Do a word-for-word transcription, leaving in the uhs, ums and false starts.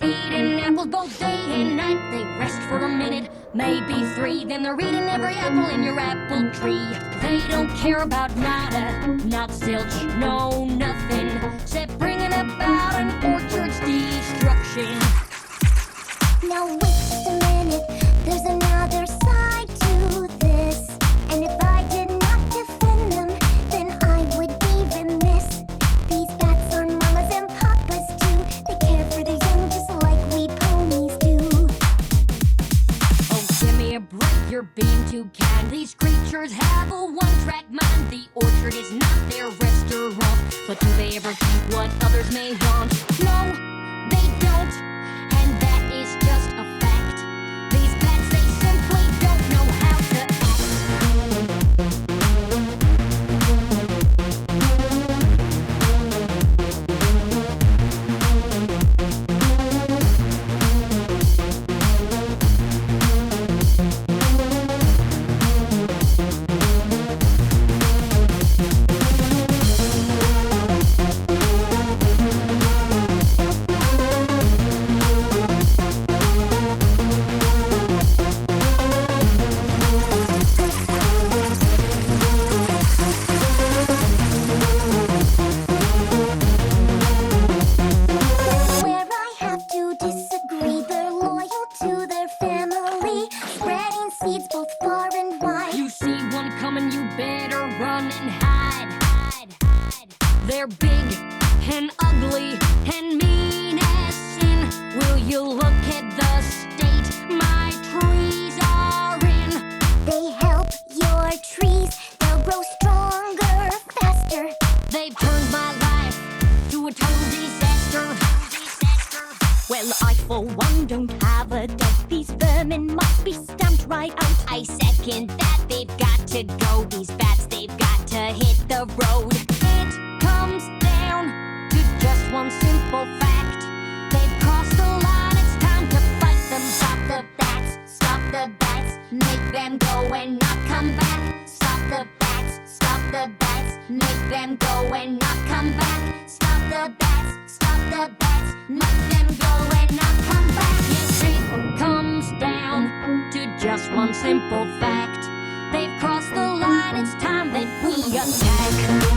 eating apples both day and night. They rest for a minute, maybe three, then they're eating every apple in your apple tree. They don't care about nada, not zilch, no nothing, except bringing about an orchard's destruction. Now wait just a minute, there's another side to this. And if I did not defend them, then I would be remiss. These bats are mamas and papas too. They care for their young just like we ponies do. Oh, give me a break, you're being too kind. These creatures have a one-track mind. The orchard is not their restaurant, but do they ever think what others may want? No, they don't, and that is just a fact. These bats, they simply don't know how to act. Where I have to disagree, they're loyal to their family, spreading seeds both far and wide. You see one coming, you better run and hide. Hide, hide. They're big and ugly and mean as sin. Will you look at the state my trees are in? They help your trees, they'll grow stronger, faster. They've turned my life to a total disaster. Disaster. Well, I for one don't have a doubt. These vermin must be stamped right out. I second that. They've got to go. These bats, they've got to hit the road. It comes down to just one simple fact. They've crossed the line. It's time to fight them. Stop the bats. Stop the bats. Make them go and not come back. Stop the bats. Stop the bats. Make them go and not come back. Stop the bats. Stop the bats. Make them go and not come back. Yes, it comes down to just one simple fact. They've crossed the line. It's time that we attack.